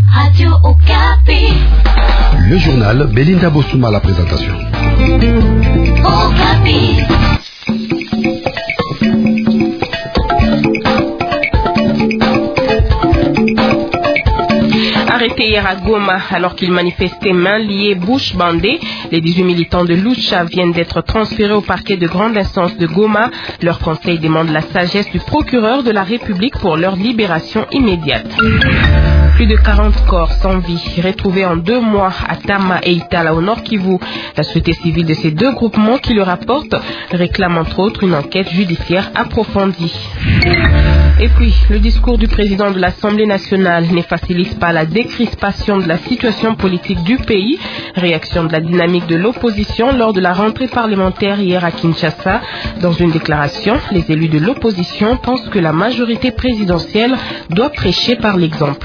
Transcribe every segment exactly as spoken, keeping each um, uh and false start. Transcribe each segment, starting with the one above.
Radio Okapi. Le journal Belinda Bossouma à la présentation. Okapi. Arrêtés hier à Goma alors qu'ils manifestaient mains liées, bouche bandée, les dix-huit militants de Lucha viennent d'être transférés au parquet de grande instance de Goma. Leur conseil demande la sagesse du procureur de la République pour leur libération immédiate. Plus de quarante corps sans vie retrouvés en deux mois à Tama et Itala au Nord Kivu. La société civile de ces deux groupements qui le rapportent réclame entre autres une enquête judiciaire approfondie. Et puis, le discours du président de l'Assemblée nationale ne facilite pas la décrispation de la situation politique du pays. Réaction de la dynamique de l'opposition lors de la rentrée parlementaire hier à Kinshasa. Dans une déclaration, les élus de l'opposition pensent que la majorité présidentielle doit prêcher par l'exemple.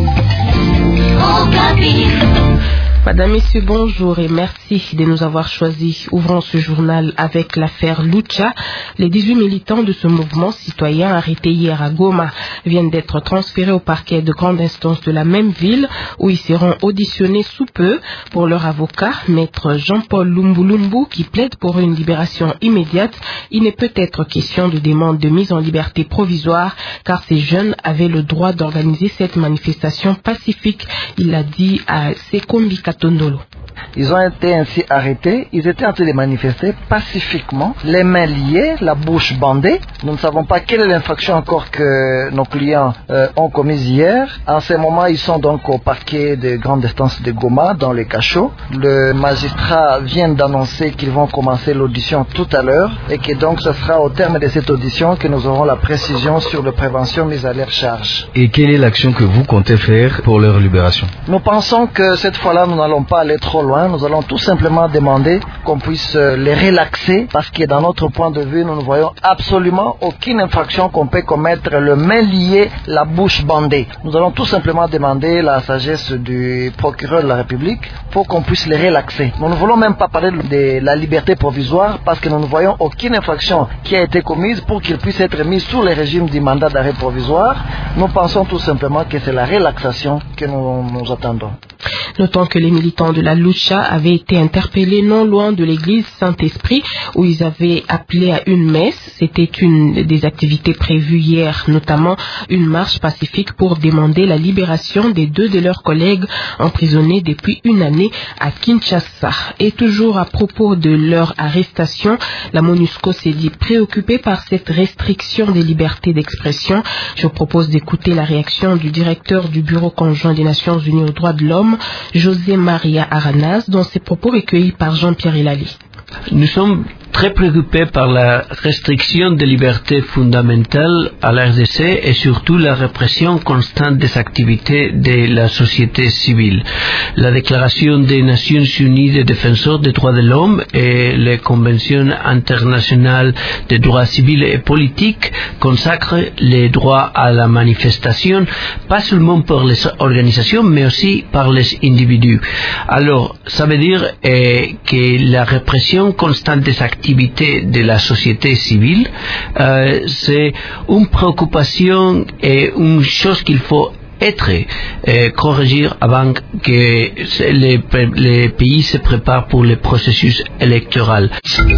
Madame, Messieurs, bonjour et merci de nous avoir choisis. Ouvrons ce journal avec l'affaire Lucha. Les dix-huit militants de ce mouvement citoyen arrêtés hier à Goma viennent d'être transférés au parquet de grande instance de la même ville où ils seront auditionnés sous peu. Pour leur avocat, maître Jean-Paul Lumbulumbu, qui plaide pour une libération immédiate, il ne peut être question de demande de mise en liberté provisoire car ces jeunes avaient le droit d'organiser cette manifestation pacifique. Il l'a dit à Sekombi Katondolo. Ils ont été ainsi arrêtés, ils étaient en train de manifester pacifiquement, les mains liées, la bouche bandée. Nous ne savons pas quelle est l'infraction encore que nos clients euh, ont commise hier. En ce moment, ils sont donc au parquet de grande instance de Goma, dans les cachots. Le magistrat vient d'annoncer qu'ils vont commencer l'audition tout à l'heure et que donc ce sera au terme de cette audition que nous aurons la précision sur la prévention mise à leur charge. Et quelle est l'action que vous comptez faire pour leur libération? Nous pensons que cette fois-là, nous n'allons pas aller trop loin. Nous allons tout simplement demander qu'on puisse les relaxer parce que dans notre point de vue, nous ne voyons absolument aucune infraction qu'on peut commettre le main lié, la bouche bandée. Nous allons tout simplement demander la sagesse du procureur de la République pour qu'on puisse les relaxer. Nous ne voulons même pas parler de la liberté provisoire parce que nous ne voyons aucune infraction qui a été commise pour qu'ils puissent être mis sous le régime du mandat d'arrêt provisoire. Nous pensons tout simplement que c'est la relaxation que nous, nous attendons. Notons que les militants de la Lucha avaient été interpellés non loin de l'église Saint-Esprit où ils avaient appelé à une messe. C'était une des activités prévues hier, notamment une marche pacifique pour demander la libération des deux de leurs collègues emprisonnés depuis une année à Kinshasa. Et toujours à propos de leur arrestation, la MONUSCO s'est dit préoccupée par cette restriction des libertés d'expression. Je vous propose d'écouter la réaction du directeur du Bureau conjoint des Nations Unies aux droits de l'homme, José Maria Aranas, dans ses propos recueillis par Jean-Pierre Elali. Nous sommes très préoccupés par la restriction des libertés fondamentales à l'R D C et surtout la répression constante des activités de la société civile. La Déclaration des Nations Unies des défenseurs des droits de l'homme et les conventions internationales des droits civils et politiques consacrent les droits à la manifestation, pas seulement par les organisations, mais aussi par les individus. Alors, ça veut dire eh, que la répression constante des activités de la société civile, euh, c'est une préoccupation et une chose qu'il faut être euh, corrigir avant que les, les pays se préparent pour le processus électoral.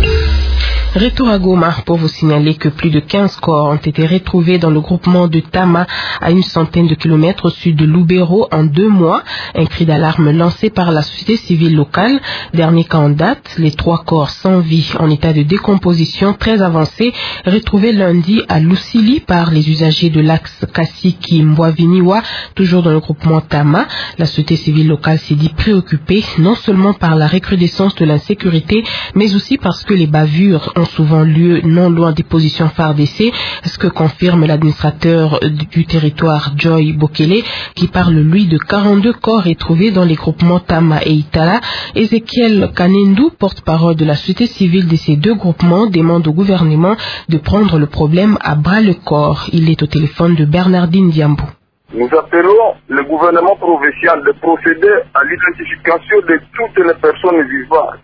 Retour à Goma pour vous signaler que plus de quinze corps ont été retrouvés dans le groupement de Tama à une centaine de kilomètres au sud de Lubero en deux mois. Un cri d'alarme lancé par la société civile locale. Dernier cas en date, les trois corps sans vie en état de décomposition très avancé retrouvés lundi à Lusili par les usagers de l'axe Kasiki-Mbwaviniwa, toujours dans le groupement Tama. La société civile locale s'est dit préoccupée non seulement par la recrudescence de l'insécurité, mais aussi parce que les bavures ont souvent lieu non loin des positions F A R D C, ce que confirme l'administrateur du territoire Joy Bokele, qui parle lui de quarante-deux corps retrouvés dans les groupements Tama et Itala. Ezekiel Kanendu, porte-parole de la société civile de ces deux groupements, demande au gouvernement de prendre le problème à bras le corps. Il est au téléphone de Bernardine Diambo. Nous appelons le gouvernement provincial de procéder à l'identification de toutes les personnes vivant dans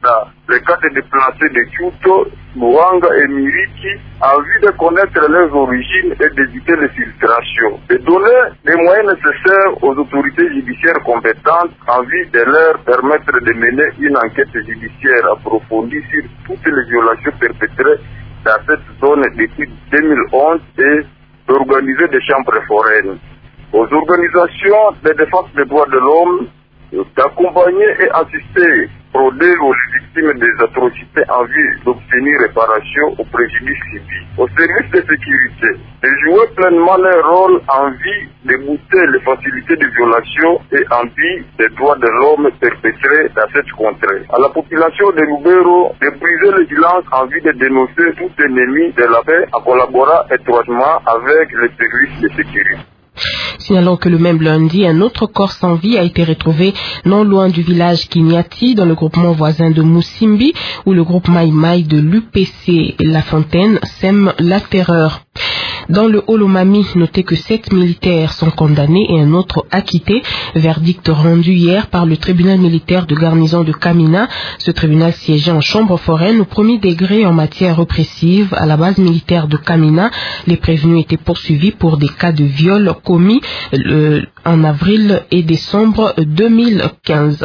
les cadres déplacés de Kyoto, Mwanga et Miriki en vue de connaître leurs origines et d'éviter les filtrations. Et donner les moyens nécessaires aux autorités judiciaires compétentes en vue de leur permettre de mener une enquête judiciaire approfondie sur toutes les violations perpétrées dans cette zone depuis deux mille onze et d'organiser des chambres foraines. Aux organisations de défense des droits de l'homme d'accompagner et assister, prodiguer aux victimes des atrocités en vue d'obtenir réparation aux préjudices subis. Aux services de sécurité, de jouer pleinement leur rôle en vue d'ébouter les facilités de violation et en vue des droits de l'homme perpétrés dans cette contrée. À la population de Lubero, de briser le silence en vue de dénoncer tout ennemi de la paix en collaborant étroitement avec les services de sécurité. Signalons que le même lundi, un autre corps sans vie a été retrouvé non loin du village Kinyati, dans le groupement voisin de Moussimbi, où le groupe Maï Maï de l'U P C La Fontaine sème la terreur. Dans le Holomami, notez que sept militaires sont condamnés et un autre acquitté. Verdict rendu hier par le tribunal militaire de garnison de Kamina. Ce tribunal siégeait en chambre foraine au premier degré en matière répressive à la base militaire de Kamina. Les prévenus étaient poursuivis pour des cas de viol commis euh, en avril et décembre deux mille quinze.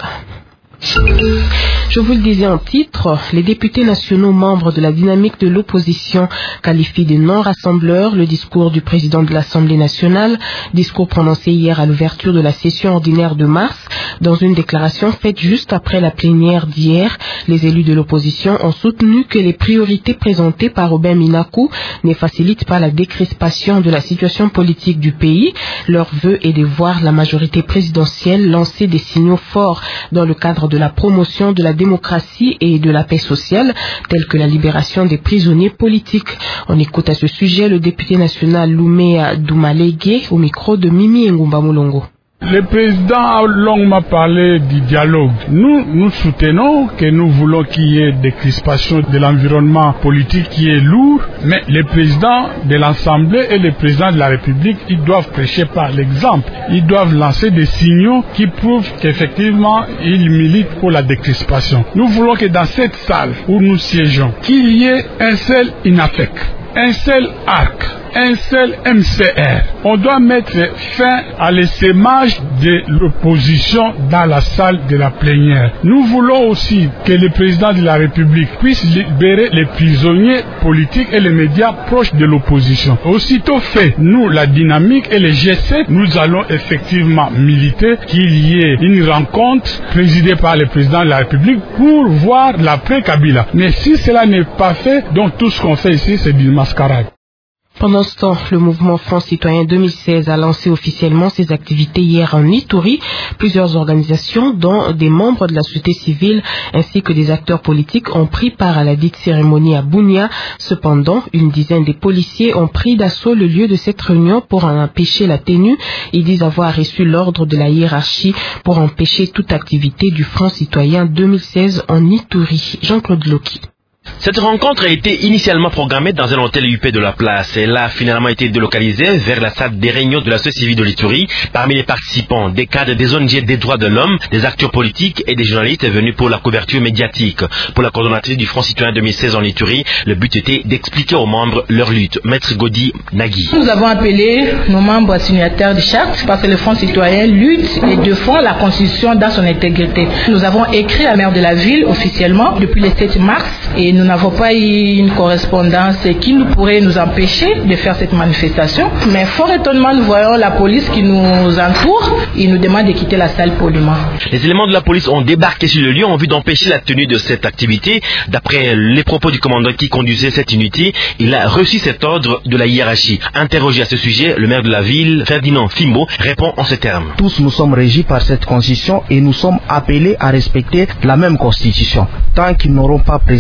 Je vous le disais en titre, les députés nationaux membres de la dynamique de l'opposition qualifient de non-rassembleur le discours du président de l'Assemblée nationale, discours prononcé hier à l'ouverture de la session ordinaire de mars. Dans une déclaration faite juste après la plénière d'hier, les élus de l'opposition ont soutenu que les priorités présentées par Robin Minakou ne facilitent pas la décrispation de la situation politique du pays. Leur vœu est de voir la majorité présidentielle lancer des signaux forts dans le cadre de la promotion de la démocratie et de la paix sociale, telle que la libération des prisonniers politiques. On écoute à ce sujet le député national Lumea Doumalégué au micro de Mimi Ngumba Mulongo. Le président a longuement parlé du dialogue. Nous, nous soutenons que nous voulons qu'il y ait des crispations de l'environnement politique qui est lourd, mais les présidents de l'Assemblée et les présidents de la République, ils doivent prêcher par l'exemple. Ils doivent lancer des signaux qui prouvent qu'effectivement, ils militent pour la décrispation. Nous voulons que dans cette salle où nous siégeons, qu'il y ait un seul INAFEC, un seul arc, un seul M C R. On doit mettre fin à l'essaimage de l'opposition dans la salle de la plénière. Nous voulons aussi que le président de la République puisse libérer les prisonniers politiques et les médias proches de l'opposition. Aussitôt fait, nous, la dynamique et les G sept, nous allons effectivement militer qu'il y ait une rencontre présidée par le président de la République pour voir l'après-Kabila. Mais si cela n'est pas fait, donc tout ce qu'on fait ici, c'est du mascarade. Pendant ce temps, le mouvement Front Citoyen deux mille seize a lancé officiellement ses activités hier en Ituri. Plusieurs organisations, dont des membres de la société civile ainsi que des acteurs politiques, ont pris part à la dite cérémonie à Bunia. Cependant, une dizaine de policiers ont pris d'assaut le lieu de cette réunion pour en empêcher la tenue. Ils disent avoir reçu l'ordre de la hiérarchie pour empêcher toute activité du Front Citoyen deux mille seize en Ituri. Jean-Claude Loki. Cette rencontre a été initialement programmée dans un hôtel U P de la place. Elle a finalement été délocalisée vers la salle des réunions de la société civile de l'Ituri. Parmi les participants, des cadres des O N G des droits de l'homme, des acteurs politiques et des journalistes venus pour la couverture médiatique. Pour la coordonnatrice du Front Citoyen deux mille seize en Ituri, le but était d'expliquer aux membres leur lutte. Maître Godi Nagui. Nous avons appelé nos membres signataires du charte parce que le Front Citoyen lutte et défend la Constitution dans son intégrité. Nous avons écrit à la maire de la ville officiellement depuis le sept mars et nous n'avons pas eu une correspondance qui nous pourrait nous empêcher de faire cette manifestation. Mais fort étonnement, nous voyons la police qui nous entoure et nous demande de quitter la salle poliment. Les éléments de la police ont débarqué sur le lieu en vue d'empêcher la tenue de cette activité. D'après les propos du commandant qui conduisait cette unité, il a reçu cet ordre de la hiérarchie. Interrogé à ce sujet, le maire de la ville, Ferdinand Fimbo, répond en ces termes. Tous nous sommes régis par cette constitution et nous sommes appelés à respecter la même constitution. Tant qu'ils n'auront pas présenté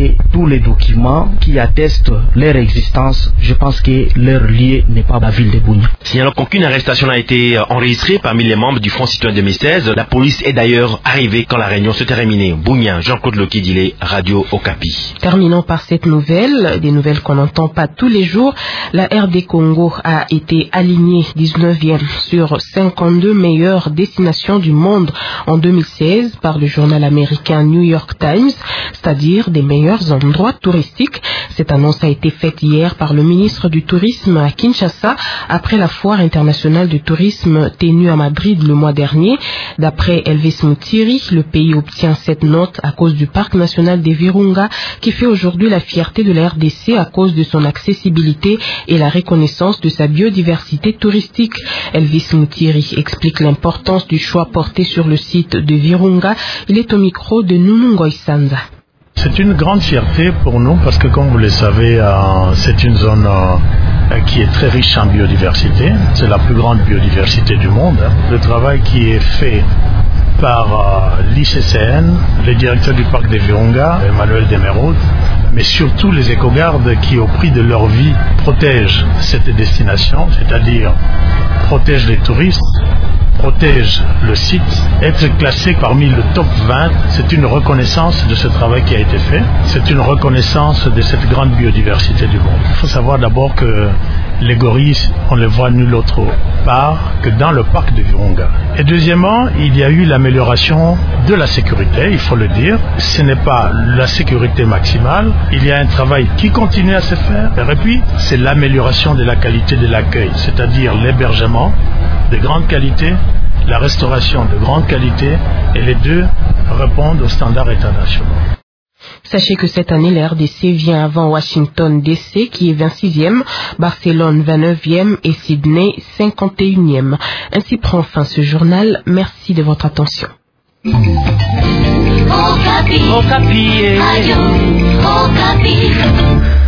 et tous les documents qui attestent leur existence, je pense que leur lieu n'est pas la ville de Bunia. Signalant qu'aucune arrestation n'a été enregistrée parmi les membres du Front citoyen deux mille seize, la police est d'ailleurs arrivée quand la réunion s'est terminée. Bunia, Jean-Claude Lokidile, Radio Okapi. Terminons par cette nouvelle, des nouvelles qu'on n'entend pas tous les jours. La R D Congo a été alignée dix-neuvième sur cinquante-deux meilleures destinations du monde en deux mille seize par le journal américain New York Times, c'est-à-dire des meilleurs endroits touristiques. Cette annonce a été faite hier par le ministre du Tourisme à Kinshasa après la foire internationale du tourisme tenue à Madrid le mois dernier. D'après Elvis Mutiri, le pays obtient cette note à cause du parc national des Virunga qui fait aujourd'hui la fierté de la R D C à cause de son accessibilité et la reconnaissance de sa biodiversité touristique. Elvis Mutiri explique l'importance du choix porté sur le site de Virunga. Il est au micro de Nunu Ngoisanza. C'est une grande fierté pour nous parce que, comme vous le savez, euh, c'est une zone euh, qui est très riche en biodiversité. C'est la plus grande biodiversité du monde. Hein. Le travail qui est fait par euh, l'I C C N, le directeur du parc des Virunga, Emmanuel Demerode, mais surtout les écogardes qui, au prix de leur vie, protègent cette destination, c'est-à-dire protègent les touristes, protège le site. Être classé parmi le top vingt, c'est une reconnaissance de ce travail qui a été fait. C'est une reconnaissance de cette grande biodiversité du monde. Il faut savoir d'abord que les gorilles, on les voit nulle autre part que dans le parc de Virunga. Et deuxièmement, il y a eu l'amélioration de la sécurité, il faut le dire. Ce n'est pas la sécurité maximale. Il y a un travail qui continue à se faire. Et puis, c'est l'amélioration de la qualité de l'accueil, c'est-à-dire l'hébergement de grande qualité, la restauration de grande qualité, et les deux répondent aux standards internationaux. Sachez que cette année, la R D C vient avant Washington D C qui est vingt-sixième, Barcelone vingt-neuvième et Sydney cinquante et unième. Ainsi prend fin ce journal. Merci de votre attention. Okapi. Okapi. Radio Okapi.